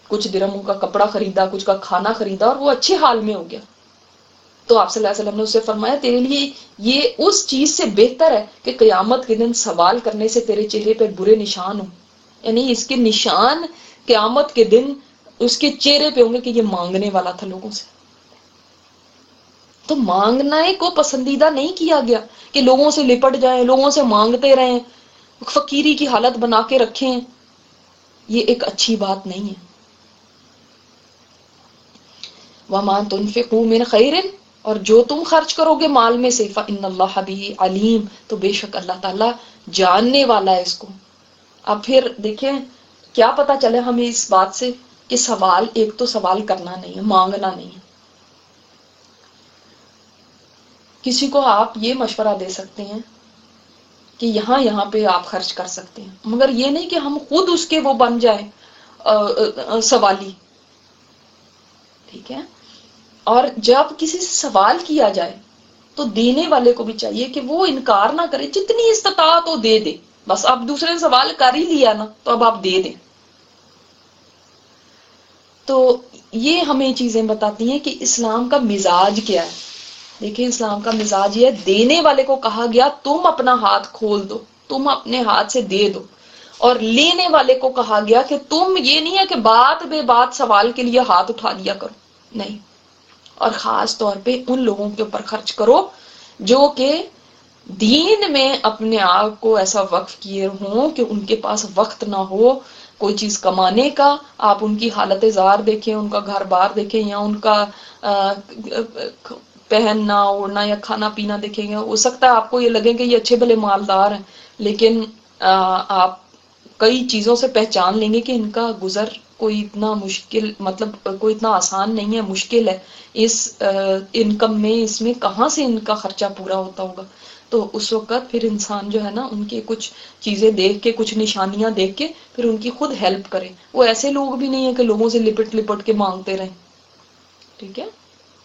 کچھ درہموں کا کپڑا خریدا، کچھ کا کھانا خریدا اور وہ اچھے حال میں ہو گیا، تو آپ صلی اللہ علیہ وسلم نے اسے فرمایا تیرے لیے یہ اس چیز سے بہتر ہے کہ قیامت کے دن سوال کرنے سے تیرے چہرے پہ برے نشان ہوں، یعنی اس کے نشان قیامت کے دن اس کے چہرے پہ ہوں گے کہ یہ مانگنے والا تھا لوگوں سے۔ تو مانگنا کو پسندیدہ نہیں کیا گیا کہ لوگوں سے لپٹ جائیں، لوگوں سے مانگتے رہیں، فقیری کی حالت بنا کے رکھیں، یہ ایک اچھی بات نہیں ہے۔ وَمَا تُنْفِقُوا مِنْ خَيْرٍ، اور جو تم خرچ کرو گے مال میں سے، فَإِنَّ اللَّهَ بِهِ عَلِيمٌ، تو بے شک اللہ تعالیٰ جاننے والا ہے اس کو۔ اب پھر دیکھیں کیا پتا چلے ہمیں اس بات سے کہ سوال، ایک تو سوال کرنا نہیں ہے، مانگنا نہیں ہے۔ کسی کو آپ یہ مشورہ دے سکتے ہیں کہ یہاں پہ آپ خرچ کر سکتے ہیں، مگر یہ نہیں کہ ہم خود اس کے وہ بن جائیں سوالی، ٹھیک ہے؟ اور جب کسی سے سوال کیا جائے تو دینے والے کو بھی چاہیے کہ وہ انکار نہ کرے، جتنی استطاعت وہ دے دے، بس اب دوسرے نے سوال کر ہی لیا نا تو اب آپ دے دیں۔ تو یہ ہمیں چیزیں بتاتی ہیں کہ اسلام کا مزاج کیا ہے۔ دیکھیں اسلام کا مزاج یہ ہے، دینے والے کو کہا گیا تم اپنا ہاتھ کھول دو، تم اپنے ہاتھ سے دے دو، اور لینے والے کو کہا گیا کہ تم یہ نہیں ہے کہ بات بے بات سوال کے لیے ہاتھ اٹھا لیا کرو، نہیں۔ اور خاص طور پہ ان لوگوں کے اوپر خرچ کرو جو کہ دین میں اپنے آپ کو ایسا وقف کیے ہوں کہ ان کے پاس وقت نہ ہو کوئی چیز کمانے کا۔ آپ ان کی حالت زار دیکھیں، ان کا گھر بار دیکھیں، یا ان کا پہننا اوڑھنا یا کھانا پینا دیکھیں گے، ہو سکتا ہے آپ کو یہ لگے کہ یہ اچھے بھلے مالدار ہیں، لیکن آپ کئی چیزوں سے پہچان لیں گے کہ ان کا گزر کوئی اتنا مشکل، مطلب کوئی اتنا آسان نہیں ہے، مشکل ہے۔ اس انکم میں، اس میں کہاں سے ان کا خرچہ پورا ہوتا ہوگا؟ تو اس وقت پھر انسان جو ہے نا ان کے کچھ چیزیں دیکھ کے، کچھ نشانیاں دیکھ کے پھر ان کی خود ہیلپ کرے۔ وہ ایسے لوگ بھی نہیں ہیں کہ لوگوں سے لپٹ لپٹ کے مانگتے رہیں، ٹھیک ہے؟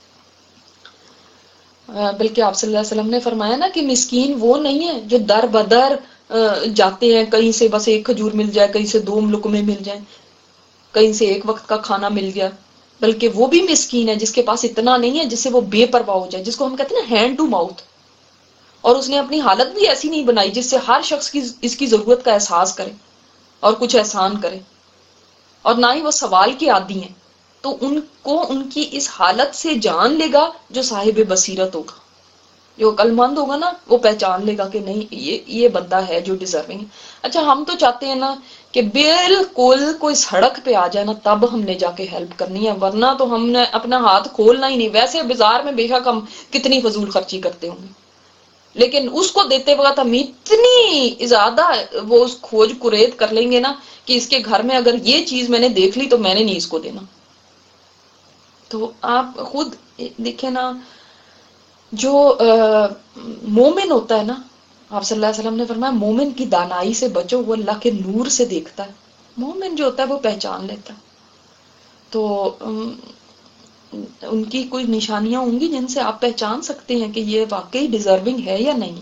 بلکہ آپ صلی اللہ علیہ وسلم نے فرمایا نا کہ مسکین وہ نہیں ہے جو در بدر جاتے ہیں، کہیں سے بس ایک کھجور مل جائے، کہیں سے 2 لقمے مل جائیں، کہیں سے ایک وقت کا کھانا مل گیا، بلکہ وہ بھی مسکین ہے جس کے پاس اتنا نہیں ہے جس سے وہ بے پرواہ ہو جائے، جس کو ہم کہتے ہیں نا ہینڈ ٹو ماؤتھ، اور اس نے اپنی حالت بھی ایسی نہیں بنائی جس سے ہر شخص کی اس کی ضرورت کا احساس کرے اور کچھ احسان کرے، اور نہ ہی وہ سوال کے عادی ہیں۔ تو ان کو ان کی اس حالت سے جان لے گا جو صاحب بصیرت ہوگا، جو عقل مند ہوگا نا، وہ پہچان لے گا کہ نہیں یہ بندہ ہے جو ڈیزرونگ ہے۔ اچھا ہم تو چاہتے ہیں نا کہ بالکل کوئی سڑک پہ آ جائے نا تب ہم نے جا کے ہیلپ کرنی ہے، ورنہ تو ہم نے اپنا ہاتھ کھولنا ہی نہیں۔ ویسے بازار میں بے شک ہم کتنی فضول خرچی کرتے ہوں گے، لیکن اس کو دیتے وقت ہم اتنی زیادہ وہ اس کھوج کرید کر لیں گے نا کہ اس کے گھر میں اگر یہ چیز میں نے دیکھ لی تو میں نے نہیں اس کو دینا۔ تو آپ خود دیکھیں نا، جو مومن ہوتا ہے نا، آپ صلی اللہ علیہ وسلم نے فرمایا مومن کی دانائی سے بچو، وہ اللہ کے نور سے دیکھتا ہے۔ مومن جو ہوتا ہے وہ پہچان لیتا ہے۔ تو ان کی کوئی نشانیاں ہوں گی جن سے آپ پہچان سکتے ہیں کہ یہ واقعی ڈیزرونگ ہے یا نہیں۔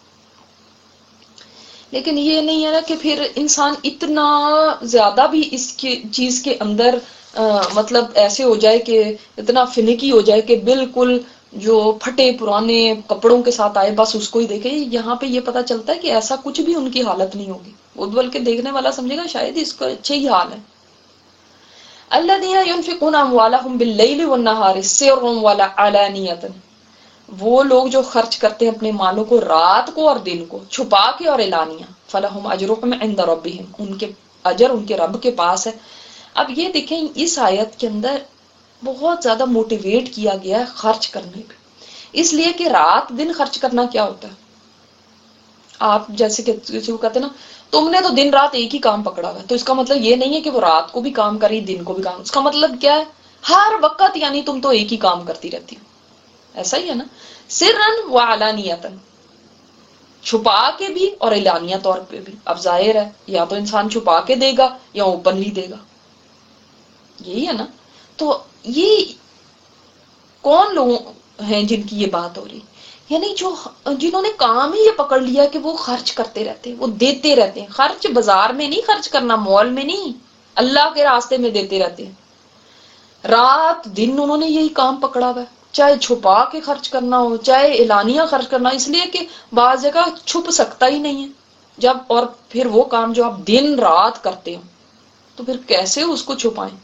لیکن یہ نہیں ہے نا کہ پھر انسان اتنا زیادہ بھی اس کی چیز کے اندر مطلب ایسے ہو جائے کہ اتنا فنکی ہو جائے کہ بالکل جو پھٹے پرانے کپڑوں کے ساتھ آئے بس اس کو ہی دیکھے۔ یہاں پہ یہ پتا چلتا ہے کہ ایسا کچھ بھی ان کی حالت نہیں ہوگی، وہ بلکہ دیکھنے والا سمجھے گا شاید اس کا اچھے ہی حال ہے۔ الذین ينفقون اموالهم باللیل والنہار سرا وعلانیۃ، وہ لوگ جو خرچ کرتے ہیں اپنے مالوں کو رات کو اور دن کو، چھپا کے اور اعلانیہ، فلہم اجرہم عند ربہم، ان کے اجر ان کے رب کے پاس ہے۔ اب یہ دیکھیں اس آیت کے اندر بہت زیادہ موٹیویٹ کیا گیا ہے خرچ کرنے پہ، اس لیے کہ رات دن خرچ کرنا کیا ہوتا ہے؟ آپ جیسے کہ کسی کو کہتے ہیں نا تم نے تو دن رات ایک ہی کام پکڑا ہوا ہے، تو اس کا مطلب یہ نہیں ہے کہ وہ رات کو بھی کام کری دن کو بھی کام، اس کا مطلب کیا ہے؟ ہر وقت یعنی تم تو ایک ہی کام کرتی رہتی ہو، ایسا ہی ہے نا؟ سرن و علانیتن، چھپا کے بھی اور اعلانیہ طور پہ بھی۔ اب ظاہر ہے یا تو انسان چھپا کے دے گا یا اوپنلی دے گا، یہی ہے نا؟ تو یہ کون لوگ ہیں جن کی یہ بات ہو رہی؟ یعنی جنہوں نے کام ہی یہ پکڑ لیا کہ وہ خرچ کرتے رہتے ہیں، وہ دیتے رہتے ہیں۔ خرچ بازار میں نہیں خرچ کرنا، مال میں نہیں، اللہ کے راستے میں دیتے رہتے ہیں. رات دن انہوں نے یہی کام پکڑا ہوا ہے، چاہے چھپا کے خرچ کرنا ہو، چاہے اعلانیہ خرچ کرنا، اس لیے کہ بعض جگہ چھپ سکتا ہی نہیں ہے جب، اور پھر وہ کام جو آپ دن رات کرتے ہو تو پھر کیسے اس کو چھپائیں.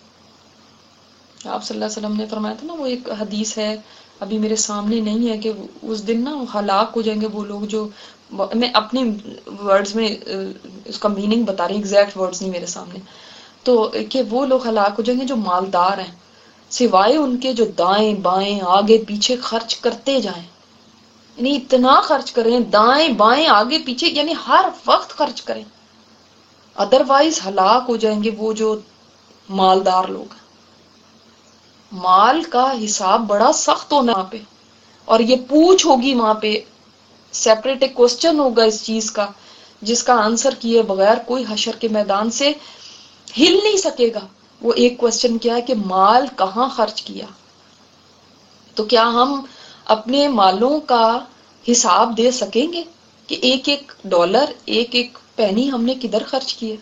آپ صلی اللہ علیہ وسلم نے فرمایا تھا نا، وہ ایک حدیث ہے ابھی میرے سامنے نہیں ہے، کہ اس دن نا ہلاک ہو جائیں گے وہ لوگ جو، میں اپنی ورڈز میں اس کا میننگ بتا رہی ہوں، ایگزیکٹ ورڈز نہیں میرے سامنے، تو کہ وہ لوگ ہلاک ہو جائیں گے جو مالدار ہیں، سوائے ان کے جو دائیں بائیں آگے پیچھے خرچ کرتے جائیں. یعنی اتنا خرچ کریں، دائیں بائیں آگے پیچھے، یعنی ہر وقت خرچ کریں. ادروائز ہلاک ہو جائیں گے وہ جو مالدار لوگ ہیں. مال کا حساب بڑا سخت ہونا وہاں پہ، اور یہ پوچھ ہوگی وہاں پہ، سیپریٹ ایک کوسچن ہوگا اس چیز کا، جس کا آنسر کیے بغیر کوئی حشر کے میدان سے ہل نہیں سکے گا. وہ ایک کوسچن کیا ہے کہ مال کہاں خرچ کیا. تو کیا ہم اپنے مالوں کا حساب دے سکیں گے کہ ایک ایک ڈالر، ایک ایک پینی ہم نے کدھر خرچ کیے؟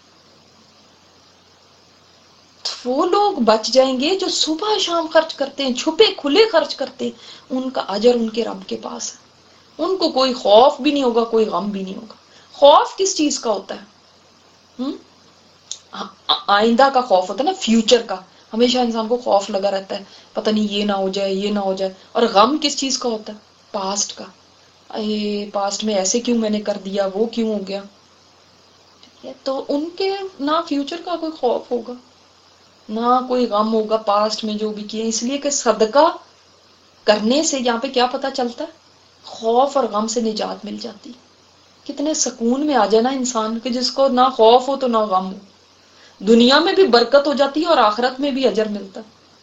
وہ لوگ بچ جائیں گے جو صبح شام خرچ کرتے ہیں، چھپے کھلے خرچ کرتے ہیں، ان کا اجر ان کے رب کے پاس ہے. ان کو کوئی خوف بھی نہیں ہوگا، کوئی غم بھی نہیں ہوگا. خوف کس چیز کا ہوتا ہے؟ آئندہ کا خوف ہوتا ہے نا، فیوچر کا. ہمیشہ انسان کو خوف لگا رہتا ہے، پتہ نہیں یہ نہ ہو جائے، یہ نہ ہو جائے. اور غم کس چیز کا ہوتا ہے؟ پاسٹ کا. اے پاسٹ میں ایسے کیوں میں نے کر دیا، وہ کیوں ہو گیا. تو ان کے نہ فیوچر کا کوئی خوف ہوگا، نہ کوئی غم ہوگا پاسٹ میں جو بھی کیے. اس لیے کہ صدقہ کرنے سے یہاں پہ کیا پتا چلتا ہے؟ خوف اور غم سے نجات مل جاتی. کتنے سکون میں آ جائے نا انسان، کہ جس کو نہ خوف ہو تو نہ غم ہو. دنیا میں بھی برکت ہو جاتی ہے اور آخرت میں بھی اجر ملتا.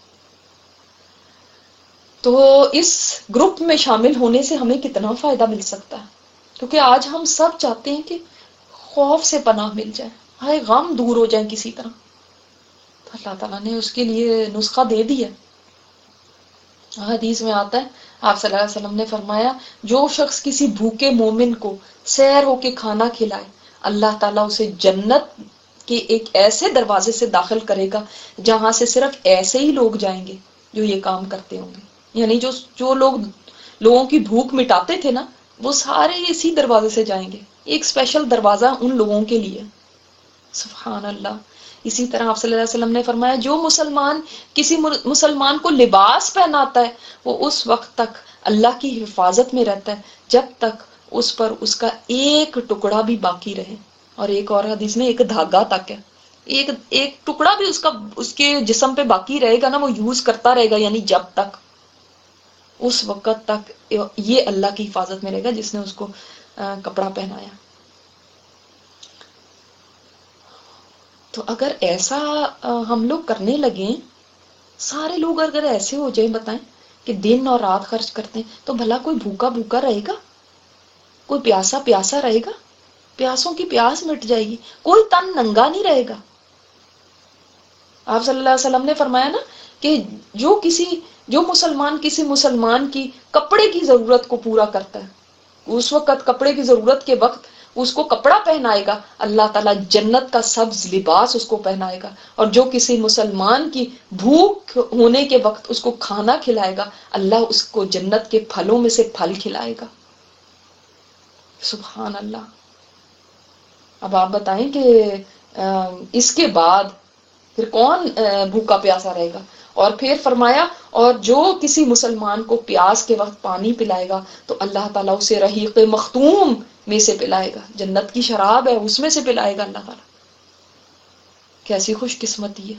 تو اس گروپ میں شامل ہونے سے ہمیں کتنا فائدہ مل سکتا ہے، کیونکہ آج ہم سب چاہتے ہیں کہ خوف سے پناہ مل جائے، ہائے غم دور ہو جائیں کسی طرح. اللہ تعالیٰ نے اس کے لیے نسخہ دے دیا. حدیث میں آتا ہے، آپ صلی اللہ علیہ وسلم نے فرمایا، جو شخص کسی بھوکے مومن کو سیر ہو کے کھانا کھلائے، اللہ تعالیٰ اسے جنت کے ایک ایسے دروازے سے داخل کرے گا جہاں سے صرف ایسے ہی لوگ جائیں گے جو یہ کام کرتے ہوں گے. یعنی جو لوگ لوگوں کی بھوک مٹاتے تھے نا، وہ سارے اسی دروازے سے جائیں گے. ایک اسپیشل دروازہ ان لوگوں کے لیے. سبحان اللہ. اسی طرح آپ صلی اللہ علیہ وسلم نے فرمایا، جو مسلمان کسی مسلمان کو لباس پہناتا ہے، وہ اس وقت تک اللہ کی حفاظت میں رہتا ہے جب تک اس پر اس کا ایک ٹکڑا بھی باقی رہے. اور ایک اور حدیث میں ایک دھاگا تک ہے، ایک ٹکڑا بھی اس کے جسم پہ باقی رہے گا نا، وہ یوز کرتا رہے گا. یعنی جب تک، اس وقت تک یہ اللہ کی حفاظت میں رہے گا جس نے اس کو کپڑا پہنایا. تو اگر ایسا ہم لوگ کرنے لگیں، سارے لوگ اگر ایسے ہو جائیں، بتائیں کہ دن اور رات خرچ کرتے ہیں، تو بھلا کوئی بھوکا بھوکا رہے گا؟ کوئی پیاسا پیاسا رہے گا؟ پیاسوں کی پیاس مٹ جائے گی. کوئی تن ننگا نہیں رہے گا. آپ صلی اللہ علیہ وسلم نے فرمایا نا کہ جو مسلمان کسی مسلمان کی کپڑے کی ضرورت کو پورا کرتا ہے، اس وقت کپڑے کی ضرورت کے وقت اس کو کپڑا پہنائے گا، اللہ تعالیٰ جنت کا سبز لباس اس کو پہنائے گا. اور جو کسی مسلمان کی بھوک ہونے کے وقت اس کو کھانا کھلائے گا، اللہ اس کو جنت کے پھلوں میں سے پھل کھلائے گا. سبحان اللہ. اب آپ بتائیں کہ اس کے بعد پھر کون بھوکا پیاسا رہے گا؟ اور پھر فرمایا، اور جو کسی مسلمان کو پیاس کے وقت پانی پلائے گا تو اللہ تعالیٰ اسے رحیق مختوم میں سے پلائے گا. جنت کی شراب ہے، اس میں سے پلائے گا اللہ تعالیٰ. کیسی خوش قسمتی ہے.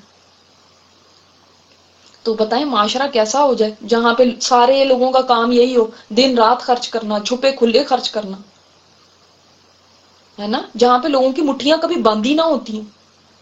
تو بتائیں معاشرہ کیسا ہو جائے جہاں پہ سارے لوگوں کا کام یہی ہو، دن رات خرچ کرنا، چھپے کھلے خرچ کرنا، ہے نا؟ جہاں پہ لوگوں کی مٹھیاں کبھی بند ہی نہ ہوتی ہیں.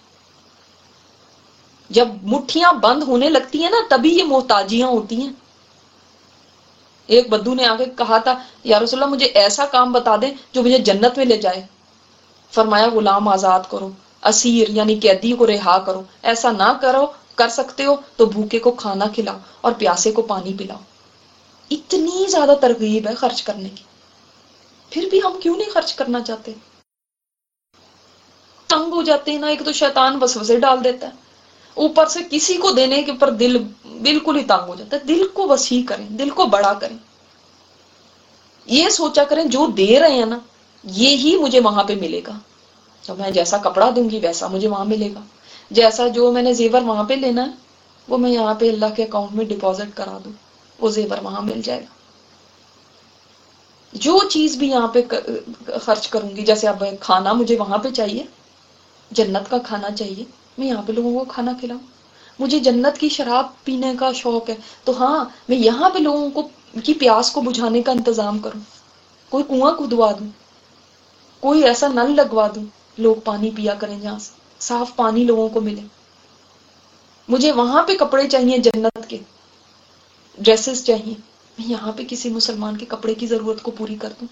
جب مٹھیاں بند ہونے لگتی ہیں نا، تبھی یہ محتاجیاں ہوتی ہیں. ایک بدو نے آ کے کہا تھا، یا رسول اللہ مجھے ایسا کام بتا دیں جو مجھے جنت میں لے جائے. فرمایا غلام آزاد کرو، اسیر یعنی قیدی کو رہا کرو. ایسا نہ کرو، کر سکتے ہو تو بھوکے کو کھانا کھلاؤ اور پیاسے کو پانی پلاؤ. اتنی زیادہ ترغیب ہے خرچ کرنے کی، پھر بھی ہم کیوں نہیں خرچ کرنا چاہتے؟ تنگ ہو جاتے ہیں نا. ایک تو شیطان وسوسے ڈال دیتا ہے، اوپر سے کسی کو دینے کے اوپر دل بالکل ہی تنگ ہو جاتا ہے. دل کو وسیع کریں، دل کو بڑا کریں. یہ سوچا کریں جو دے رہے ہیں نا یہی مجھے وہاں پہ ملے گا. تو میں جیسا کپڑا دوں گی ویسا مجھے وہاں ملے گا. جیسا جو میں نے زیور وہاں پہ لینا ہے وہ میں یہاں پہ اللہ کے اکاؤنٹ میں ڈپازٹ کرا دوں، وہ زیور وہاں مل جائے گا. جو چیز بھی یہاں پہ خرچ کروں گی، جیسے اب کھانا مجھے وہاں پہ چاہیے، جنت کا کھانا چاہیے، میں یہاں پہ لوگوں کو کھانا کھلاؤں. مجھے جنت کی شراب پینے کا شوق ہے تو ہاں میں یہاں پہ لوگوں کو کی پیاس کو بجھانے کا انتظام کروں. کوئی کنواں کھدوا دوں، کوئی ایسا نل لگوا دوں، لوگ پانی پیا کریں جہاں سے صاف پانی لوگوں کو ملے. مجھے وہاں پہ کپڑے چاہیے جنت کے، ڈریسز چاہیے، میں یہاں پہ کسی مسلمان کے کپڑے کی ضرورت کو پوری کر دوں.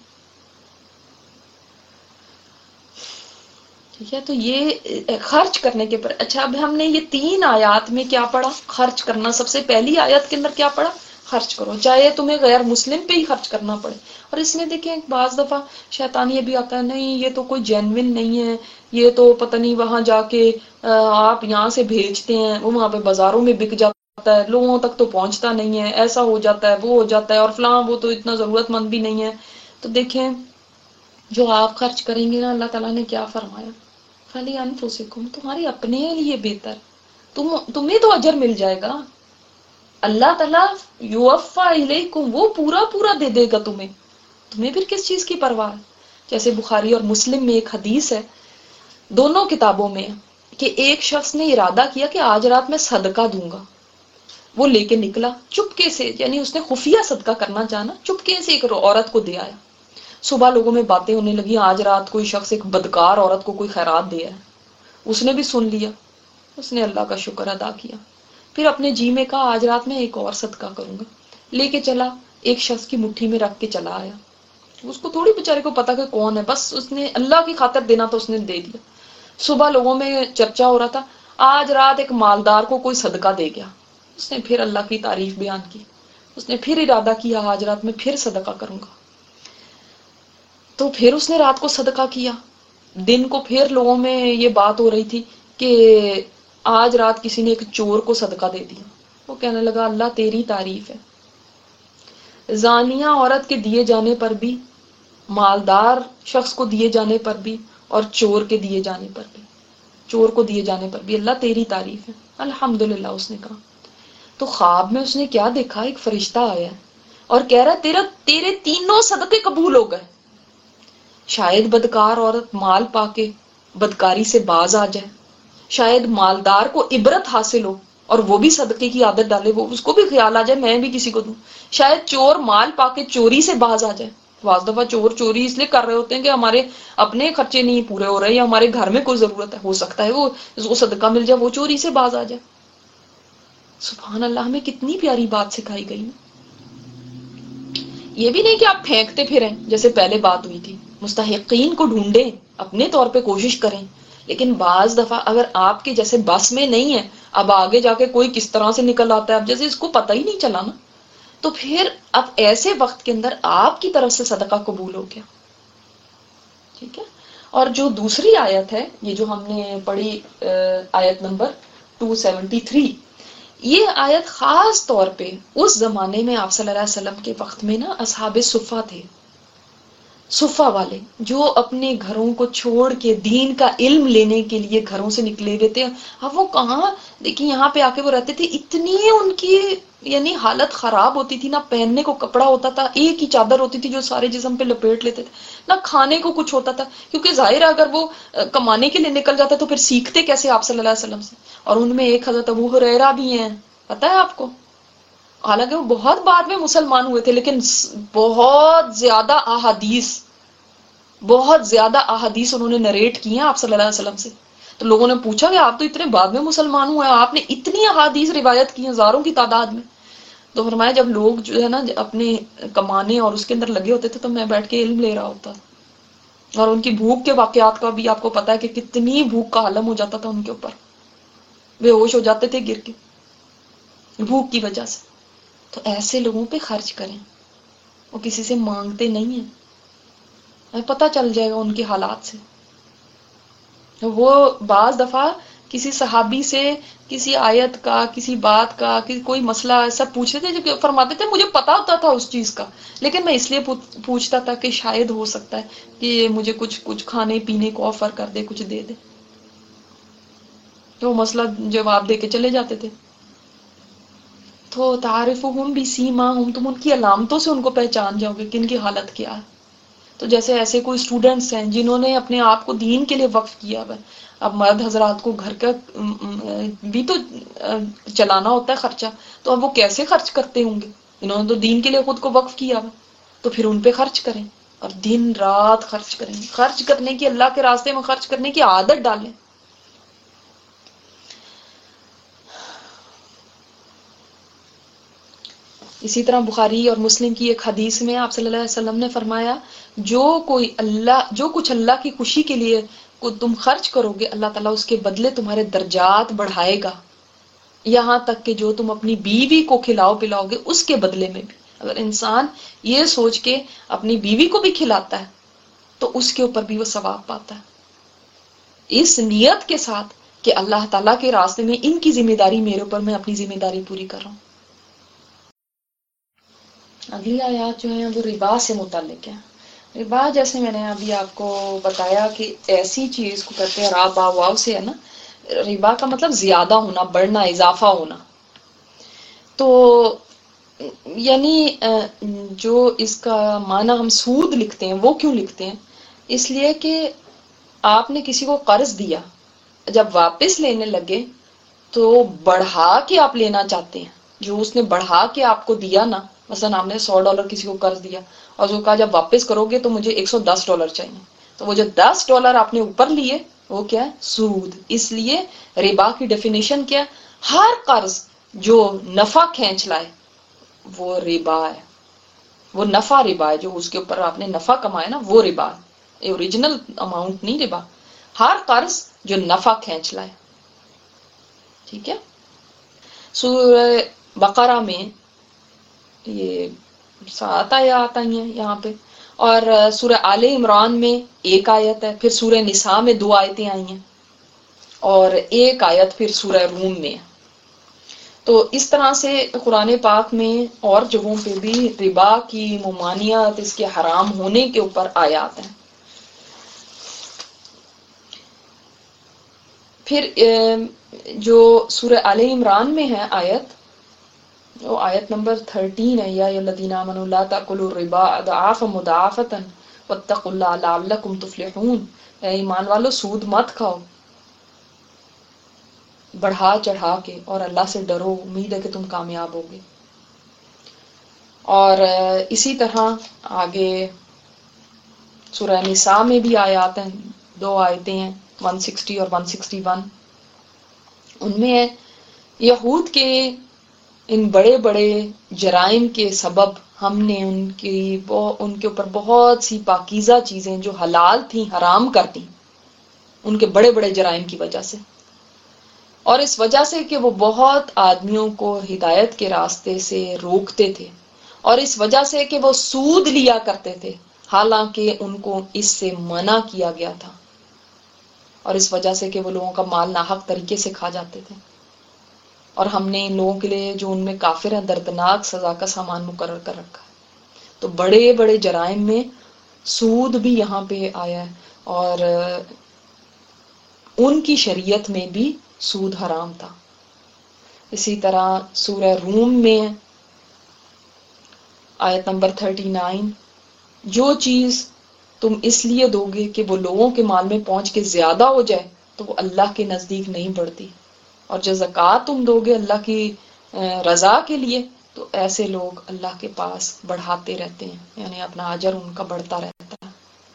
ٹھیک ہے، تو یہ خرچ کرنے کے پر. اچھا اب ہم نے یہ 3 آیات میں کیا پڑھا؟ خرچ کرنا. سب سے پہلی آیت کے اندر کیا پڑھا؟ خرچ کرو، چاہے تمہیں غیر مسلم پہ ہی خرچ کرنا پڑے. اور اس میں دیکھیں بعض دفعہ شیطان یہ بھی آتا ہے، نہیں یہ تو کوئی جینوین نہیں ہے، یہ تو پتہ نہیں وہاں جا کے آپ یہاں سے بھیجتے ہیں، وہ وہاں پہ بازاروں میں بک جاتا ہے، لوگوں تک تو پہنچتا نہیں ہے، ایسا ہو جاتا ہے، وہ ہو جاتا ہے، اور فلاں وہ تو اتنا ضرورت مند بھی نہیں ہے. تو دیکھیں جو آپ خرچ کریں گے نا، اللہ تعالیٰ نے کیا فرمایا؟ خالی انفسکم، تمہارے اپنے لیے بہتر، تمہیں تو اجر مل جائے گا. اللہ تعالیٰ یوفا الیکم، وہ پورا پورا دے دے گا تمہیں پھر کس چیز کی پرواہ ہے؟ جیسے بخاری اور مسلم میں ایک حدیث ہے، دونوں کتابوں میں، کہ ایک شخص نے ارادہ کیا کہ آج رات میں صدقہ دوں گا. وہ لے کے نکلا چپکے سے، یعنی اس نے خفیہ صدقہ کرنا چاہنا، چپکے سے ایک عورت کو دے آیا. صبح لوگوں میں باتیں ہونے لگی، آج رات کوئی شخص ایک بدکار عورت کو کوئی خیرات دیا ہے. اس نے بھی سن لیا، اس نے اللہ کا شکر ادا کیا. پھر اپنے جی میں کہا آج رات میں ایک اور صدقہ کروں گا. لے کے چلا، ایک شخص کی مٹھی میں رکھ کے چلا آیا. اس کو تھوڑی بیچارے کو پتا کہ کون ہے، بس اس نے اللہ کی خاطر دینا تو اس نے دے دیا. صبح لوگوں میں چرچا ہو رہا تھا، آج رات ایک مالدار کو کوئی صدقہ دے گیا. اس نے پھر اللہ کی تعریف بیان کی. اس نے پھر ارادہ کیا آج رات میں پھر صدقہ کروں گا. تو پھر اس نے رات کو صدقہ کیا. دن کو پھر لوگوں میں یہ بات ہو رہی تھی کہ آج رات کسی نے ایک چور کو صدقہ دے دیا. وہ کہنے لگا اللہ تیری تعریف ہے، زانیہ عورت کے دیے جانے پر بھی، مالدار شخص کو دیے جانے پر بھی، اور چور کے دیے جانے پر بھی، چور کو دیے جانے پر بھی اللہ تیری تعریف ہے. الحمدللہ اس نے کہا. تو خواب میں اس نے کیا دیکھا؟ ایک فرشتہ آیا ہے اور کہہ رہا ہے تیرے تینوں صدقے قبول ہو گئے. شاید بدکار عورت مال پا کے بدکاری سے باز آ جائے، شاید مالدار کو عبرت حاصل ہو اور وہ بھی صدقے کی عادت ڈالے، وہ اس کو بھی خیال آ جائے میں بھی کسی کو دوں. شاید چور مال پا کے چوری سے باز آ جائے. بعض دفعہ چور چوری اس لیے کر رہے ہوتے ہیں کہ ہمارے اپنے خرچے نہیں پورے ہو رہے یا ہمارے گھر میں کوئی ضرورت ہے، ہو سکتا ہے وہ اس کو صدقہ مل جائے، وہ چوری سے باز آ جائے. سبحان اللہ، ہمیں کتنی پیاری بات سکھائی گئی. یہ بھی نہیں کہ آپ پھینکتے پھریں جیسے پہلے بات ہوئی تھی. مستحقین کو ڈھونڈیں، اپنے طور پہ کوشش کریں، لیکن بعض دفعہ اگر آپ کے جیسے بس میں نہیں ہے، اب آگے جا کے کوئی کس طرح سے نکل آتا ہے، اب جیسے اس کو پتہ ہی نہیں چلا نا، تو پھر اب ایسے وقت کے اندر آپ کی طرف سے صدقہ قبول ہو گیا. ٹھیک ہے. اور جو دوسری آیت ہے، یہ جو ہم نے پڑھی آیت نمبر 273، یہ آیت خاص طور پہ اس زمانے میں آپ صلی اللہ علیہ وسلم کے وقت میں نا اصحاب صفہ تھے، صفہ والے جو اپنے گھروں کو چھوڑ کے دین کا علم لینے کے لیے گھروں سے نکلے ہوئے تھے. اب وہ کہاں، دیکھیں یہاں پہ آ کے وہ رہتے تھے، اتنی ان کی یعنی حالت خراب ہوتی تھی، نہ پہننے کو کپڑا ہوتا تھا، ایک ہی چادر ہوتی تھی جو سارے جسم پہ لپیٹ لیتے تھے، نہ کھانے کو کچھ ہوتا تھا، کیونکہ ظاہر ہے اگر وہ کمانے کے لیے نکل جاتا تو پھر سیکھتے کیسے آپ صلی اللہ علیہ وسلم سے. اور ان میں ایک حضرت ابو ہریرہ بھی ہیں، پتہ ہے آپ کو، حالانکہ وہ بہت بعد میں مسلمان ہوئے تھے، لیکن بہت زیادہ احادیث انہوں نے نریٹ کی ہیں آپ صلی اللہ علیہ وسلم سے. تو لوگوں نے پوچھا کہ آپ تو اتنے بعد میں مسلمان ہوئے ہیں، آپ نے اتنی احادیث روایت کی ہیں ہزاروں کی تعداد میں. تو فرمایا جب لوگ جو ہے نا اپنے کمانے اور اس کے اندر لگے ہوتے تھے تو میں بیٹھ کے علم لے رہا ہوتا تھا. اور ان کی بھوک کے واقعات کا بھی آپ کو پتا ہے کہ کتنی بھوک کا عالم ہو جاتا تھا ان کے اوپر، بے ہوش ہو جاتے تھے گر کے بھوک کی وجہ سے. تو ایسے لوگوں پہ خرچ کریں، وہ کسی سے مانگتے نہیں ہیں، پتہ چل جائے گا ان کے حالات سے. وہ بعض دفعہ کسی صحابی سے کسی آیت کا، کسی بات کا، کوئی مسئلہ ایسا پوچھتے تھے جو فرماتے تھے مجھے پتا ہوتا تھا اس چیز کا، لیکن میں اس لیے پوچھتا تھا کہ شاید ہو سکتا ہے کہ یہ مجھے کچھ کھانے پینے کو آفر کر دے، کچھ دے دے، تو مسئلہ جواب دے کے چلے جاتے تھے. تو تعارفہم بسیماہم، تم ان کی علامتوں سے ان کو پہچان جاؤ گے کہ ان کی حالت کیا ہے. تو جیسے ایسے کوئی اسٹوڈنٹس ہیں جنہوں نے اپنے آپ کو دین کے لیے وقف کیا ہوا ہے. اب مرد حضرات کو گھر کا بھی تو چلانا ہوتا ہے خرچہ، تو اب وہ کیسے خرچ کرتے ہوں گے؟ انہوں نے تو دین کے لیے خود کو وقف کیا ہوا، تو پھر ان پہ خرچ کریں اور دن رات خرچ کریں، خرچ کرنے کی، اللہ کے راستے میں خرچ کرنے کی عادت ڈالیں. اسی طرح بخاری اور مسلم کی ایک حدیث میں آپ صلی اللہ علیہ وسلم نے فرمایا جو کچھ اللہ کی خوشی کے لیے تم خرچ کرو گے، اللہ تعالیٰ اس کے بدلے تمہارے درجات بڑھائے گا، یہاں تک کہ جو تم اپنی بیوی کو کھلاؤ پلاؤ گے اس کے بدلے میں بھی. اگر انسان یہ سوچ کے اپنی بیوی کو بھی کھلاتا ہے تو اس کے اوپر بھی وہ ثواب پاتا ہے، اس نیت کے ساتھ کہ اللہ تعالیٰ کے راستے میں ان کی ذمہ داری میرے اوپر، میں اپنی ذمہ داری پوری کر رہا ہوں. اگلی آیات جو ہیں وہ ربا سے متعلق ہیں. ربا جیسے میں نے ابھی آپ کو بتایا کہ ایسی چیز کو کہتے ہیں، رابا واو سے ہے نا، ربا کا مطلب زیادہ ہونا، بڑھنا، اضافہ ہونا. تو یعنی جو اس کا معنی ہم سود لکھتے ہیں، وہ کیوں لکھتے ہیں؟ اس لیے کہ آپ نے کسی کو قرض دیا، جب واپس لینے لگے تو بڑھا کے آپ لینا چاہتے ہیں. جو اس نے بڑھا کے آپ کو دیا نا، مثلا آپ نے $100 کسی کو قرض دیا اور جو کہا جب واپس کرو گے تو مجھے $110 چاہیے، تو وہ جو $10 آپ نے اوپر لیے وہ کیا ہے؟ سود. اس لیے ربا کی ڈیفینیشن کیا؟ ہر قرض جو نفع کھینچ لائے وہ ربا ہے. وہ نفع ربا ہے، جو اس کے اوپر آپ نے نفع کمایا نا وہ ربا ہے، اوریجنل اماؤنٹ نہیں ربا. ہر قرض جو نفع کھینچ لائے. ٹھیک ہے. سورہ بقرہ میں یہ 7 آیات آئی ہیں یہاں پہ، اور سورہ آل عمران میں 1 آیت ہے، پھر سورہ نساء میں 2 آیتیں آئی ہیں، اور 1 آیت پھر سورہ روم میں. تو اس طرح سے قرآن پاک میں اور جگہوں پہ بھی ربا کی ممانعت، اس کے حرام ہونے کے اوپر آیات ہیں. پھر جو سورہ آل عمران میں ہے آیت، وہ آیت نمبر 13 ہے، یا الذین آمنوا لا تأکلوا الربا اضعافا مضاعفۃ واتقوا اللہ لعلکم تفلحون. اے ایمان والو، سود مت کھاؤ بڑھا چڑھا کے، اور اللہ سے ڈرو، امید ہے کہ تم کامیاب ہوگے. اور اسی طرح آگے سورہ نساء میں بھی آیات ہیں، 2 آیتیں ہیں، 160 اور 161. ان میں ہے یہود کے ان بڑے بڑے جرائم کے سبب ہم نے ان کے اوپر بہت سی پاکیزہ چیزیں جو حلال تھیں حرام کر دیں، ان کے بڑے بڑے جرائم کی وجہ سے، اور اس وجہ سے کہ وہ بہت آدمیوں کو ہدایت کے راستے سے روکتے تھے، اور اس وجہ سے کہ وہ سود لیا کرتے تھے حالانکہ ان کو اس سے منع کیا گیا تھا، اور اس وجہ سے کہ وہ لوگوں کا مال ناحق طریقے سے کھا جاتے تھے. اور ہم نے ان لوگوں کے لیے جو ان میں کافر ہیں دردناک سزا کا سامان مقرر کر رکھا ہے. تو بڑے بڑے جرائم میں سود بھی یہاں پہ آیا ہے، اور ان کی شریعت میں بھی سود حرام تھا. اسی طرح سورہ روم میں آیت نمبر 39، جو چیز تم اس لیے دو گے کہ وہ لوگوں کے مال میں پہنچ کے زیادہ ہو جائے تو وہ اللہ کے نزدیک نہیں بڑھتی، اور جو زکوٰۃ تم دو گے اللہ کی رضا کے لیے تو ایسے لوگ اللہ کے پاس بڑھاتے رہتے ہیں، یعنی اپنا اجر ان کا بڑھتا رہتا ہے.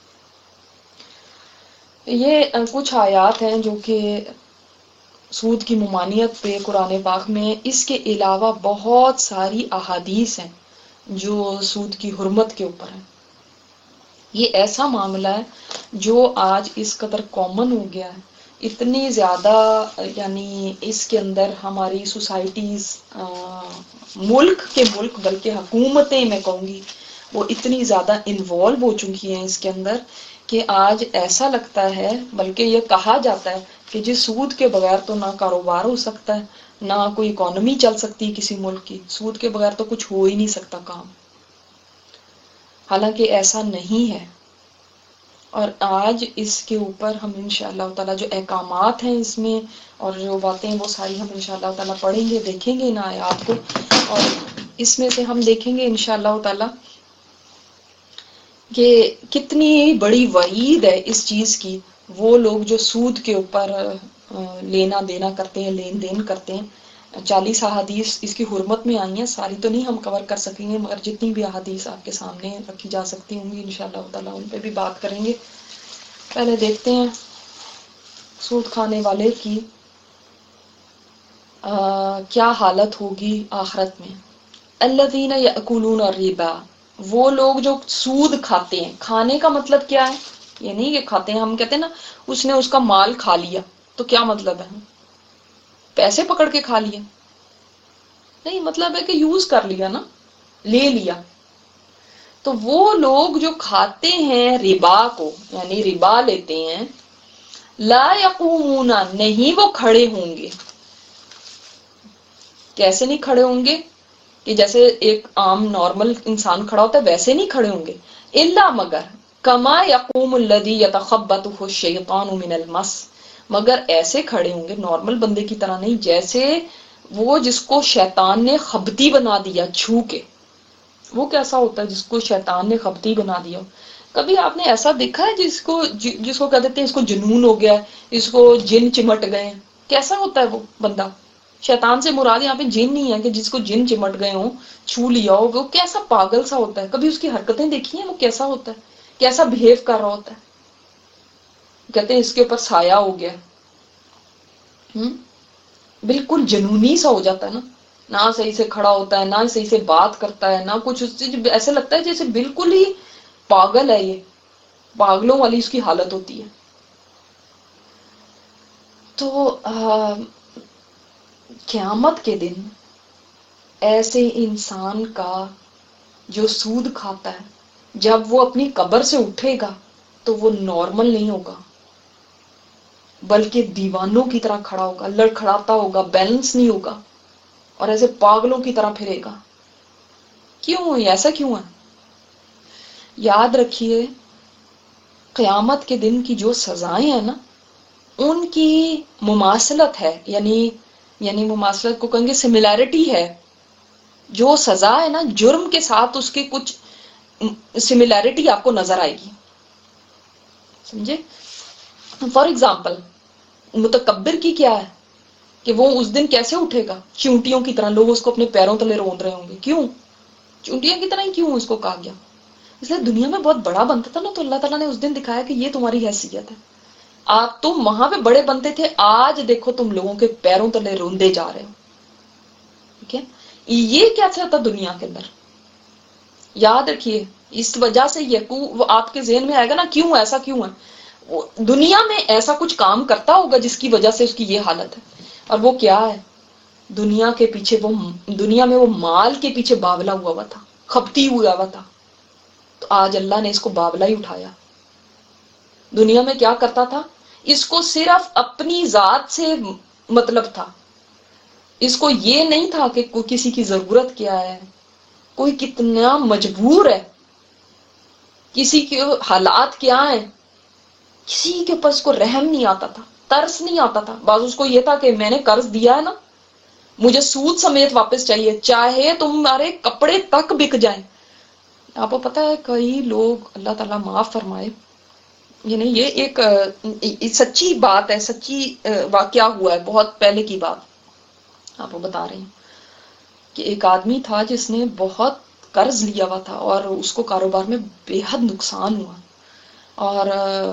یہ کچھ آیات ہیں جو کہ سود کی ممانعت پہ قرآن پاک میں. اس کے علاوہ بہت ساری احادیث ہیں جو سود کی حرمت کے اوپر ہیں. یہ ایسا معاملہ ہے جو آج اس قدر کامن ہو گیا ہے، اتنی زیادہ، یعنی اس کے اندر ہماری سوسائٹیز، ملک بلکہ حکومتیں میں کہوں گی وہ اتنی زیادہ انوالو ہو چکی ہیں اس کے اندر کہ آج ایسا لگتا ہے، بلکہ یہ کہا جاتا ہے کہ جس سود کے بغیر تو نہ کاروبار ہو سکتا ہے، نہ کوئی اکانومی چل سکتی کسی ملک کی، سود کے بغیر تو کچھ ہو ہی نہیں سکتا کام، حالانکہ ایسا نہیں ہے۔ اور آج اس کے اوپر ہم انشاءاللہ تعالی جو احکامات ہیں اس میں اور جو باتیں وہ ساری ہم انشاءاللہ تعالی پڑھیں گے، دیکھیں گے ان آیات کو، اور اس میں سے ہم دیکھیں گے انشاءاللہ تعالی کہ کتنی بڑی وعید ہے اس چیز کی۔ وہ لوگ جو سود کے اوپر لینا دینا کرتے ہیں، لین دین کرتے ہیں، 40 احادیث اس کی حرمت میں آئی ہیں، ساری تو نہیں ہم کور کر سکیں گے، مگر جتنی بھی احادیث آپ کے سامنے رکھی جا سکتی ہوں گی انشاءاللہ تعالیٰ ان پہ بھی بات کریں گے۔ پہلے دیکھتے ہیں سود کھانے والے کی کیا حالت ہوگی آخرت میں۔ الذین یأکلون الربا، وہ لوگ جو سود کھاتے ہیں، کھانے کا مطلب کیا ہے؟ یہ نہیں کہ کھاتے ہیں، ہم کہتے ہیں نا اس نے اس کا مال کھا لیا، تو کیا مطلب ہے؟ پیسے پکڑ کے کھا لیا؟ نہیں، مطلب ہے کہ یوز کر لیا نا، لے لیا۔ تو وہ لوگ جو کھاتے ہیں ربا کو، یعنی ربا لیتے ہیں، لا یقومون، نہیں وہ کھڑے ہوں گے۔ کیسے نہیں کھڑے ہوں گے؟ کہ جیسے ایک عام نارمل انسان کھڑا ہوتا ہے ویسے نہیں کھڑے ہوں گے، الا مگر کما یقوم الذی یتخبطہ الشیطان من المس، مگر ایسے کھڑے ہوں گے نارمل بندے کی طرح نہیں، جیسے وہ جس کو شیطان نے خبتی بنا دیا چھو کے۔ وہ کیسا ہوتا ہے جس کو شیطان نے خبتی بنا دیا؟ کبھی آپ نے ایسا دیکھا ہے جس کو کہہ دیتے ہیں اس کو جنون ہو گیا ہے، اس کو جن چمٹ گئے ہیں؟ کیسا ہوتا ہے وہ بندہ؟ شیطان سے مراد یہاں پہ جن نہیں ہے کہ جس کو جن چمٹ گئے ہوں، چھو لیا ہو، وہ کیسا پاگل سا ہوتا ہے؟ کبھی اس کی حرکتیں دیکھی ہیں؟ وہ کیسا ہوتا ہے، کیسا بہیو کر رہا ہوتا ہے؟ کہتے ہیں اس کے اوپر سایہ ہو گیا، بالکل جنونی سا ہو جاتا ہے نا، نہ صحیح سے کھڑا ہوتا ہے، نہ صحیح سے بات کرتا ہے، نہ کچھ، اس سے ایسے لگتا ہے جیسے بالکل ہی پاگل ہے، یہ پاگلوں والی اس کی حالت ہوتی ہے۔ تو قیامت کے دن ایسے انسان کا جو سود کھاتا ہے، جب وہ اپنی قبر سے اٹھے گا تو وہ نارمل نہیں ہوگا، بلکہ دیوانوں کی طرح کھڑا ہوگا، لڑکھڑاتا ہوگا، بیلنس نہیں ہوگا، اور ایسے پاگلوں کی طرح پھرے گا۔ کیوں ہے ایسا؟ کیوں ہے؟ یاد رکھیے قیامت کے دن کی جو سزائیں ہیں نا، ان کی مماثلت ہے، یعنی مماثلت کو کہیں گے سملیرٹی ہے۔ جو سزا ہے نا، جرم کے ساتھ اس کی کچھ سملیرٹی آپ کو نظر آئے گی، سمجھے؟ فار ایگزامپل متکبر کی کیا ہے کہ وہ اس دن کیسے اٹھے گا؟ چونٹیوں کی طرح، لوگ اس کو اپنے پیروں تلے روند رہے ہوں گے۔ کیوں چونٹیوں کی طرح ہی کیوں اس کو کہا گیا؟ اس لیے دنیا میں بہت بڑا بنتا تھا نا، تو اللہ تعالیٰ نے اس دن دکھایا کہ یہ تمہاری حیثیت ہے، آپ تم وہاں پہ بڑے بنتے تھے، آج دیکھو تم لوگوں کے پیروں تلے روندے جا رہے ہو۔ ٹھیک ہے، یہ کیا تھا دنیا کے اندر؟ یاد رکھیے اس وجہ سے یہ وہ آپ کے ذہن میں آئے گا نا، کیوں ایسا کیوں ہے؟ وہ دنیا میں ایسا کچھ کام کرتا ہوگا جس کی وجہ سے اس کی یہ حالت ہے، اور وہ کیا ہے؟ دنیا کے پیچھے دنیا میں وہ مال کے پیچھے باولا ہوا تھا، خپتی ہوا تھا، تو آج اللہ نے اس کو باولا ہی اٹھایا۔ دنیا میں کیا کرتا تھا؟ اس کو صرف اپنی ذات سے مطلب تھا، اس کو یہ نہیں تھا کہ کسی کی ضرورت کیا ہے، کوئی کتنا مجبور ہے، کسی کے حالات کیا ہیں، کسی کے پاس کو رحم نہیں آتا تھا، ترس نہیں آتا تھا۔ بعض اس کو یہ تھا کہ میں نے قرض دیا ہے نا، مجھے سود سمیت واپس چاہیے، چاہے تمہارے کپڑے تک بک جائیں۔ آپ کو پتا ہے کئی لوگ، اللہ تعالیٰ معاف فرمائے، یعنی یہ ایک سچی بات ہے، سچی واقعہ ہوا ہے، بہت پہلے کی بات آپ کو بتا رہی ہوں کہ ایک آدمی تھا جس نے بہت قرض لیا ہوا تھا، اور اس کو کاروبار میں بے حد نقصان ہوا، اور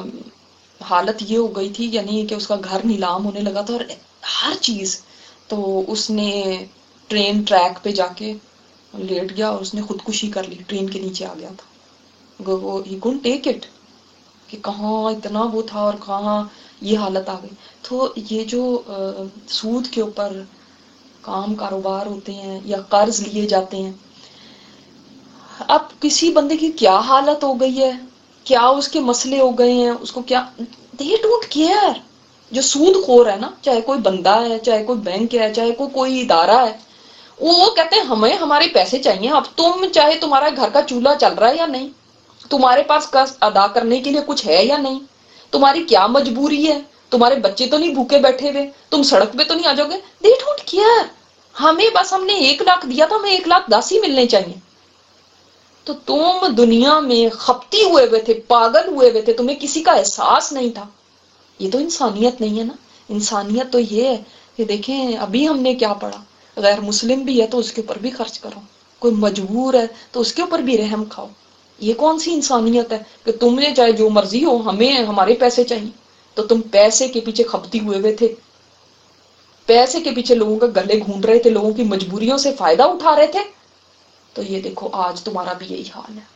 حالت یہ ہو گئی تھی یعنی کہ اس کا گھر نیلام ہونے لگا تھا اور ہر چیز۔ تو اس نے ٹرین ٹریک پہ جا کے لیٹ گیا اور اس نے خودکشی کر لی، ٹرین کے نیچے آ گیا تھا۔ وہ ہی couldn't take it کہ کہاں اتنا وہ تھا اور کہاں یہ حالت آ گئی۔ تو یہ جو سود کے اوپر کام کاروبار ہوتے ہیں یا قرض لیے جاتے ہیں، اب کسی بندے کی کیا حالت ہو گئی ہے کیا اس کے مسئلے ہو گئے ہیں، اس کو کیا، دے ڈونٹ کیئر. جو سود خور ہے نا، چاہے کوئی بندہ ہے، چاہے کوئی بینک ہے، چاہے کوئی ادارہ ہے، وہ کہتے ہیں ہمیں ہمارے پیسے چاہیے. اب تم چاہے تمہارا گھر کا چولہا چل رہا ہے یا نہیں، تمہارے پاس قرض ادا کرنے کے لیے کچھ ہے یا نہیں، تمہاری کیا مجبوری ہے، تمہارے بچے تو نہیں بھوکے بیٹھے ہوئے، تم سڑک پہ تو نہیں آ جاؤ گے. They don't care. ہمیں بس ہم نے 1 لاکھ دیا تو ہمیں 1,10,000 ہی ملنے چاہیے. تو تم دنیا میں خپتی ہوئے تھے، پاگل ہوئے تھے، تمہیں کسی کا احساس نہیں تھا. یہ تو انسانیت نہیں ہے نا. انسانیت تو یہ ہے کہ دیکھیں ابھی ہم نے کیا پڑھا، غیر مسلم بھی ہے تو اس کے اوپر بھی خرچ کرو، کوئی مجبور ہے تو اس کے اوپر بھی رحم کھاؤ. یہ کون سی انسانیت ہے کہ تم نے چاہے جو مرضی ہو ہمیں ہمارے پیسے چاہیے. تو تم پیسے کے پیچھے کھپتی ہوئے تھے، پیسے کے پیچھے لوگوں کا گلے گھونٹ رہے تھے، لوگوں کی مجبوریوں سے فائدہ اٹھا رہے تھے. تو یہ دیکھو آج تمہارا بھی یہی حال ہے.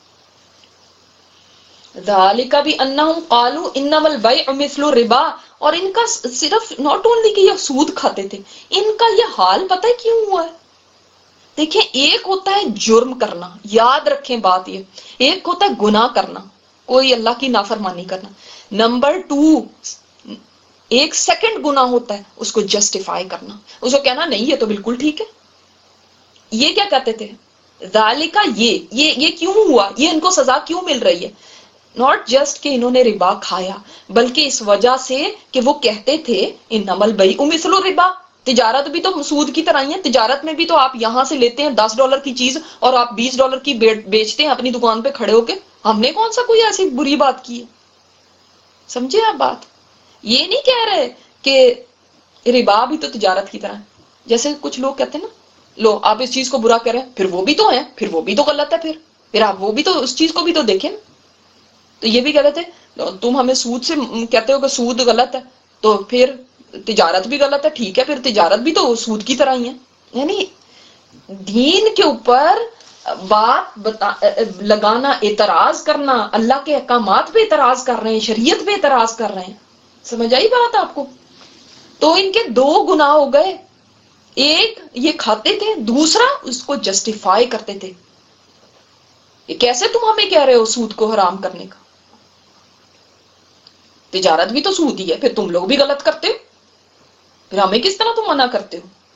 ذالک بانہم قالوا انما البیع مثل الربا. اور ان کا صرف ناٹ اونلی کہ یہ سود کھاتے تھے، ان کا یہ حال پتہ ہے کیوں ہوا ہے؟ دیکھیں ایک ہوتا ہے جرم کرنا، یاد رکھیں بات یہ، ایک ہوتا ہے گناہ کرنا، کوئی اللہ کی نافرمانی کرنا. نمبر 2 ایک سیکنڈ گناہ ہوتا ہے اس کو جسٹیفائی کرنا، اس کو کہنا نہیں یہ تو بالکل ٹھیک ہے. یہ کیا کہتے تھے؟ ذالکا یہ کیوں ہوا، یہ ان کو سزا کیوں مل رہی ہے؟ ناٹ جسٹ کہ انہوں نے ربا کھایا، بلکہ اس وجہ سے کہ وہ کہتے تھے انما البیع مثل الربا. تجارت بھی تو سود کی طرح ہی ہے. تجارت میں بھی تو آپ یہاں سے لیتے ہیں $10 کی چیز اور آپ $20 کی بیچتے ہیں اپنی دکان پہ کھڑے ہو کے. ہم نے کون سا کوئی ایسی بری بات کی ہے؟ سمجھے آپ بات؟ یہ نہیں کہہ رہے کہ ربا بھی تو تجارت کی طرح ہے. جیسے کچھ لوگ کہتے ہیں نا، لو آپ اس چیز کو برا کہہ رہے ہیں، پھر وہ بھی تو ہے، پھر وہ بھی تو غلط ہے، پھر آپ وہ بھی تو اس چیز کو بھی تو دیکھیں. تو یہ بھی غلط ہے. تم ہمیں سود سے کہتے ہو کہ سود غلط ہے، تو پھر تجارت بھی غلط ہے. ٹھیک ہے، پھر تجارت بھی تو سود کی طرح ہی ہے. یعنی دین کے اوپر بات لگانا، اعتراض کرنا، اللہ کے احکامات پہ اعتراض کر رہے ہیں، شریعت پہ اعتراض کر رہے ہیں. سمجھ آئی بات آپ کو؟ تو ان کے 2 گناہ ہو گئے، ایک یہ کھاتے تھے، دوسرا اس کو جسٹیفائی کرتے تھے. یہ کیسے تم ہمیں کہہ رہے ہو سود کو حرام کرنے کا؟ تجارت بھی تو سود ہی ہے، پھر تم لوگ بھی غلط کرتے ہو، پھر ہمیں کس طرح تم منع کرتے ہو؟